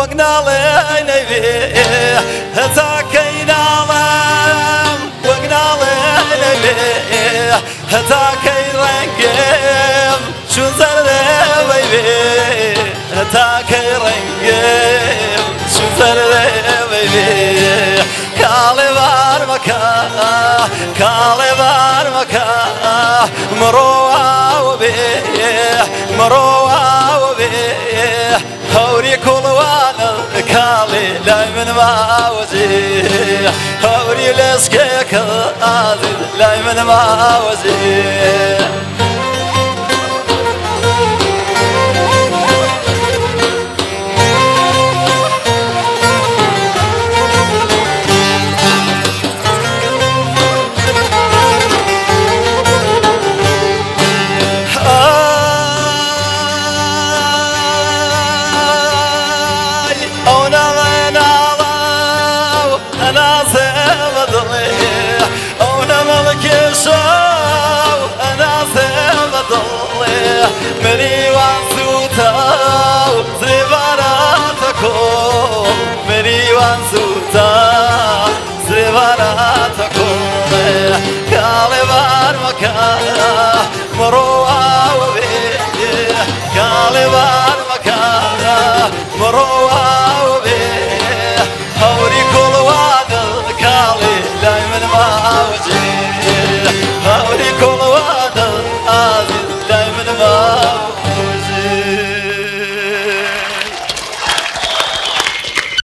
وقنالي نبي هتاكينا وقنالي نبي هتاكي رنقم شو زرده بيبي هتاكي رنقم شو زرده بيبي كالي بارمكا كالي بارمكا مروه وبيه مروه وبيه هوري كل وانا كالي لا من ما وزيه هوري لسكيك لا من ما وزيه